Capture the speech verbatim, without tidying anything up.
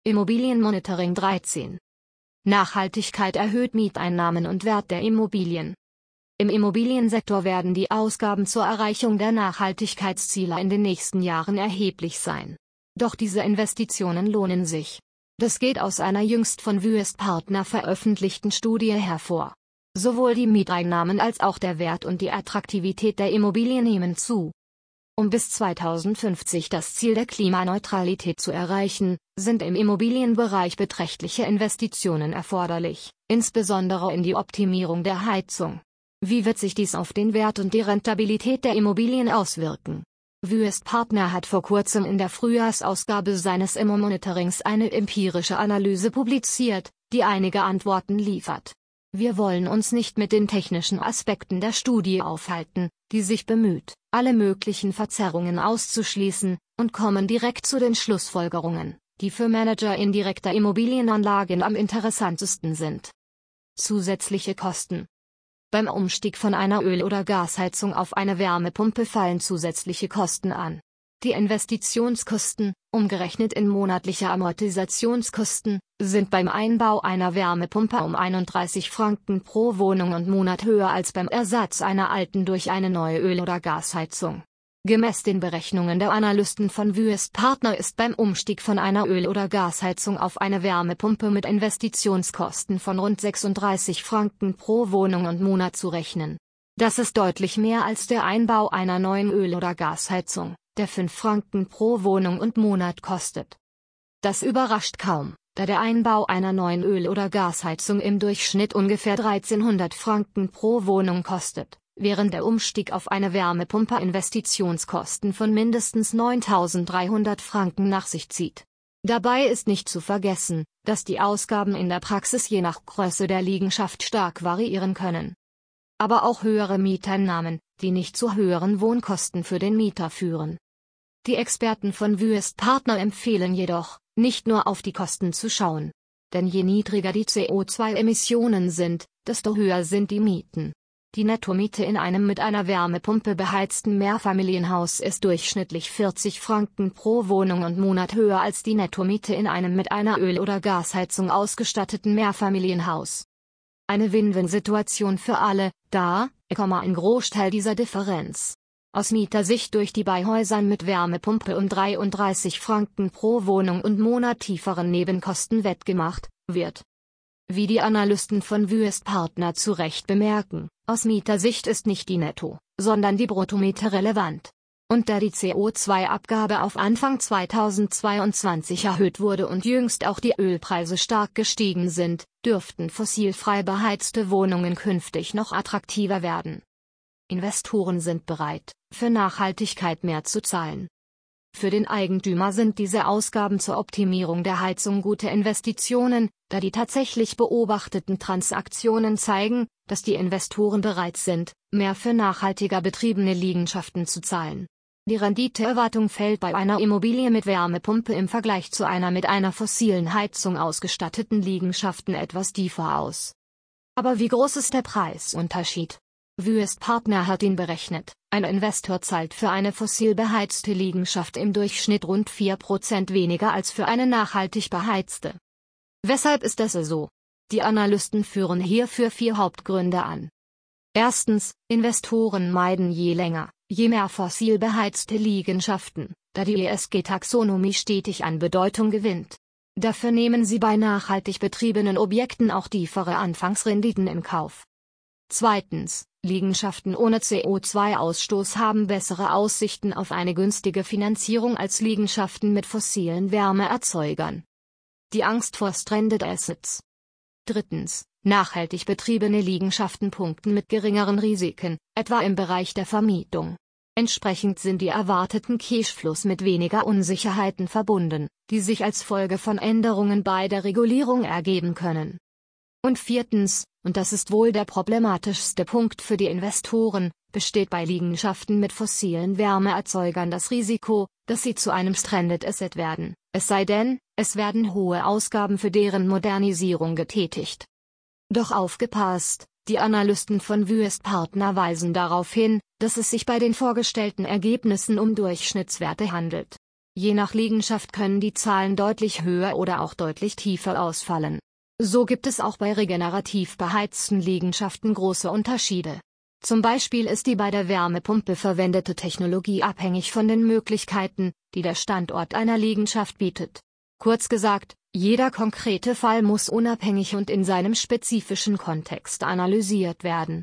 Immobilienmonitoring dreizehn. Nachhaltigkeit erhöht Mieteinnahmen und Wert der Immobilien. Im Immobiliensektor werden die Ausgaben zur Erreichung der Nachhaltigkeitsziele in den nächsten Jahren erheblich sein. Doch diese Investitionen lohnen sich. Das geht aus einer jüngst von Wüest Partner veröffentlichten Studie hervor. Sowohl die Mieteinnahmen als auch der Wert und die Attraktivität der Immobilien nehmen zu. Um bis zweitausendfünfzig das Ziel der Klimaneutralität zu erreichen, sind im Immobilienbereich beträchtliche Investitionen erforderlich, insbesondere in die Optimierung der Heizung. Wie wird sich dies auf den Wert und die Rentabilität der Immobilien auswirken? Wüest Partner hat vor kurzem in der Frühjahrsausgabe seines Immo-Monitorings eine empirische Analyse publiziert, die einige Antworten liefert. Wir wollen uns nicht mit den technischen Aspekten der Studie aufhalten, die sich bemüht, alle möglichen Verzerrungen auszuschließen, und kommen direkt zu den Schlussfolgerungen, die für Manager indirekter Immobilienanlagen am interessantesten sind. Zusätzliche Kosten. Beim Umstieg von einer Öl- oder Gasheizung auf eine Wärmepumpe fallen zusätzliche Kosten an. Die Investitionskosten, umgerechnet in monatliche Amortisationskosten, sind beim Einbau einer Wärmepumpe um einunddreißig Franken pro Wohnung und Monat höher als beim Ersatz einer alten durch eine neue Öl- oder Gasheizung. Gemäß den Berechnungen der Analysten von Wüest Partner ist beim Umstieg von einer Öl- oder Gasheizung auf eine Wärmepumpe mit Investitionskosten von rund sechsunddreißig Franken pro Wohnung und Monat zu rechnen. Das ist deutlich mehr als der Einbau einer neuen Öl- oder Gasheizung, der fünf Franken pro Wohnung und Monat kostet. Das überrascht kaum, da der Einbau einer neuen Öl- oder Gasheizung im Durchschnitt ungefähr dreizehnhundert Franken pro Wohnung kostet, während der Umstieg auf eine Wärmepumpe Investitionskosten von mindestens neuntausenddreihundert Franken nach sich zieht. Dabei ist nicht zu vergessen, dass die Ausgaben in der Praxis je nach Größe der Liegenschaft stark variieren können. Aber auch höhere Mieteinnahmen, die nicht zu höheren Wohnkosten für den Mieter führen. Die Experten von Wüest Partner empfehlen jedoch, nicht nur auf die Kosten zu schauen. Denn je niedriger die C O zwei Emissionen sind, desto höher sind die Mieten. Die Nettomiete in einem mit einer Wärmepumpe beheizten Mehrfamilienhaus ist durchschnittlich vierzig Franken pro Wohnung und Monat höher als die Nettomiete in einem mit einer Öl- oder Gasheizung ausgestatteten Mehrfamilienhaus. Eine Win-Win-Situation für alle, da, ein Großteil dieser Differenz aus Mietersicht durch die bei Häusern mit Wärmepumpe um dreiunddreißig Franken pro Wohnung und Monat tieferen Nebenkosten wettgemacht wird. Wie die Analysten von Wüest Partner zu Recht bemerken, aus Mietersicht ist nicht die Netto, sondern die Bruttomiete relevant. Und da die C O zwei Abgabe auf Anfang zweitausendzweiundzwanzig erhöht wurde und jüngst auch die Ölpreise stark gestiegen sind, dürften fossilfrei beheizte Wohnungen künftig noch attraktiver werden. Investoren sind bereit, für Nachhaltigkeit mehr zu zahlen. Für den Eigentümer sind diese Ausgaben zur Optimierung der Heizung gute Investitionen, da die tatsächlich beobachteten Transaktionen zeigen, dass die Investoren bereit sind, mehr für nachhaltiger betriebene Liegenschaften zu zahlen. Die Renditeerwartung fällt bei einer Immobilie mit Wärmepumpe im Vergleich zu einer mit einer fossilen Heizung ausgestatteten Liegenschaften etwas tiefer aus. Aber wie groß ist der Preisunterschied? Wüest Partner hat ihn berechnet. Ein Investor zahlt für eine fossil beheizte Liegenschaft im Durchschnitt rund vier Prozent weniger als für eine nachhaltig beheizte. Weshalb ist das so? Die Analysten führen hierfür vier Hauptgründe an. Erstens, Investoren meiden je länger, je mehr fossil beheizte Liegenschaften, da die E S G-Taxonomie stetig an Bedeutung gewinnt. Dafür nehmen sie bei nachhaltig betriebenen Objekten auch tiefere Anfangsrenditen in Kauf. Zweitens, Liegenschaften ohne C O zwei Ausstoß haben bessere Aussichten auf eine günstige Finanzierung als Liegenschaften mit fossilen Wärmeerzeugern. Die Angst vor Stranded Assets. Drittens, nachhaltig betriebene Liegenschaften punkten mit geringeren Risiken, etwa im Bereich der Vermietung. Entsprechend sind die erwarteten Cashflows mit weniger Unsicherheiten verbunden, die sich als Folge von Änderungen bei der Regulierung ergeben können. Und viertens, und das ist wohl der problematischste Punkt für die Investoren, besteht bei Liegenschaften mit fossilen Wärmeerzeugern das Risiko, dass sie zu einem Stranded Asset werden, es sei denn, es werden hohe Ausgaben für deren Modernisierung getätigt. Doch aufgepasst, die Analysten von Wüest Partner weisen darauf hin, dass es sich bei den vorgestellten Ergebnissen um Durchschnittswerte handelt. Je nach Liegenschaft können die Zahlen deutlich höher oder auch deutlich tiefer ausfallen. So gibt es auch bei regenerativ beheizten Liegenschaften große Unterschiede. Zum Beispiel ist die bei der Wärmepumpe verwendete Technologie abhängig von den Möglichkeiten, die der Standort einer Liegenschaft bietet. Kurz gesagt, jeder konkrete Fall muss unabhängig und in seinem spezifischen Kontext analysiert werden.